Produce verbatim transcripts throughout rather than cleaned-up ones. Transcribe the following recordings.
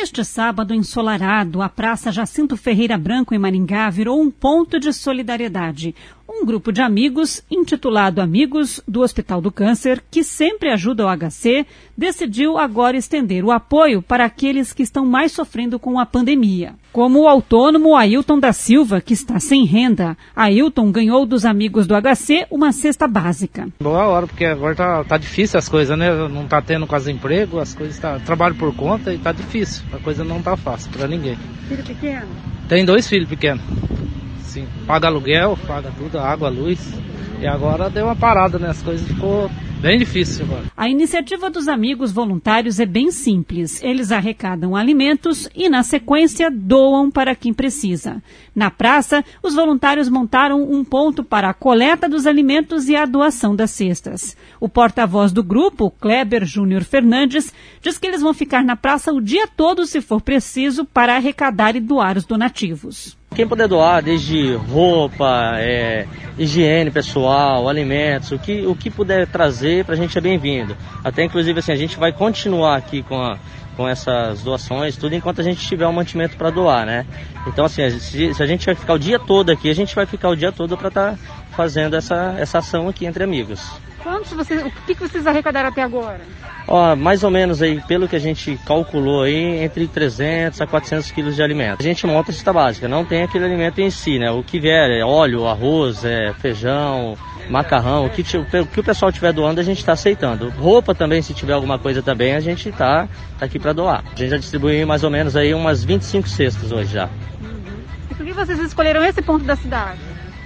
Neste sábado ensolarado, a Praça Jacinto Ferreira Branco, em Maringá, virou um ponto de solidariedade. Um grupo de amigos, intitulado Amigos do Hospital do Câncer, que sempre ajuda o H C, decidiu agora estender o apoio para aqueles que estão mais sofrendo com a pandemia. Como o autônomo Ailton da Silva, que está sem renda. Ailton ganhou dos Amigos do H C uma cesta básica. Boa hora, porque agora tá, tá difícil as coisas, né? Não tá tendo quase emprego, as coisas tá... Trabalho por conta e tá difícil. A coisa não tá fácil para ninguém. Filho pequeno? Tem dois filhos pequenos. Sim, paga aluguel, paga tudo, água, luz. E agora deu uma parada, né? As coisas ficou bem difícil agora. A iniciativa dos Amigos Voluntários é bem simples. Eles arrecadam alimentos e, na sequência, doam para quem precisa. Na praça, os voluntários montaram um ponto para a coleta dos alimentos e a doação das cestas. O porta-voz do grupo, Kleber Júnior Fernandes, diz que eles vão ficar na praça o dia todo, se for preciso, para arrecadar e doar os donativos. Quem puder doar, desde roupa, é, higiene pessoal, alimentos, o que, o que puder trazer para a gente é bem-vindo. Até inclusive assim, a gente vai continuar aqui com, a, com essas doações, tudo enquanto a gente tiver um mantimento para doar, né? Então assim, se, se a gente vai ficar o dia todo aqui, a gente vai ficar o dia todo para estar tá fazendo essa, essa ação aqui entre amigos. Quantos vocês, o que vocês arrecadaram até agora? Ó, mais ou menos aí, pelo que a gente calculou aí, entre trezentos a quatrocentos quilos de alimento. A gente monta a cesta básica, não tem aquele alimento em si, né? O que vier é óleo, arroz, é feijão, macarrão, o que, o que o pessoal estiver doando a gente está aceitando. Roupa também, se tiver alguma coisa também, a gente está tá aqui para doar. A gente já distribuiu mais ou menos aí umas vinte e cinco cestas hoje já. Uhum. E por que vocês escolheram esse ponto da cidade?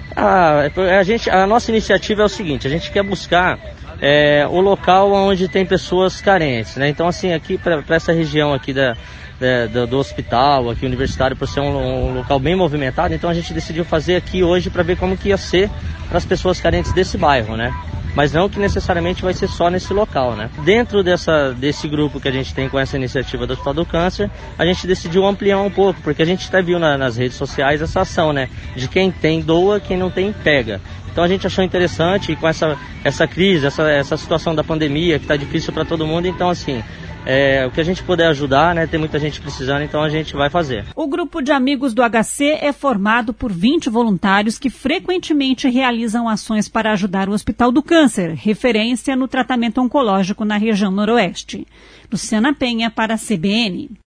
Ah, a, gente, a nossa iniciativa é o seguinte, a gente quer buscar é, o local onde tem pessoas carentes, né? Então assim, aqui para essa região aqui da, da, do, do hospital, aqui universitário, por ser um, um local bem movimentado, então a gente decidiu fazer aqui hoje para ver como que ia ser para as pessoas carentes desse bairro, né? Mas não que necessariamente vai ser só nesse local, né? Dentro dessa, desse grupo que a gente tem com essa iniciativa do Hospital do Câncer, a gente decidiu ampliar um pouco, porque a gente até viu na, nas redes sociais essa ação, né? De quem tem doa, quem não tem pega. Então a gente achou interessante, e com essa, essa crise, essa, essa situação da pandemia, que está difícil para todo mundo, então assim... É, o que a gente puder ajudar, né? Tem muita gente precisando, então a gente vai fazer. O grupo de Amigos do H C é formado por vinte voluntários que frequentemente realizam ações para ajudar o Hospital do Câncer, referência no tratamento oncológico na região noroeste. Luciana Penha para a C B N.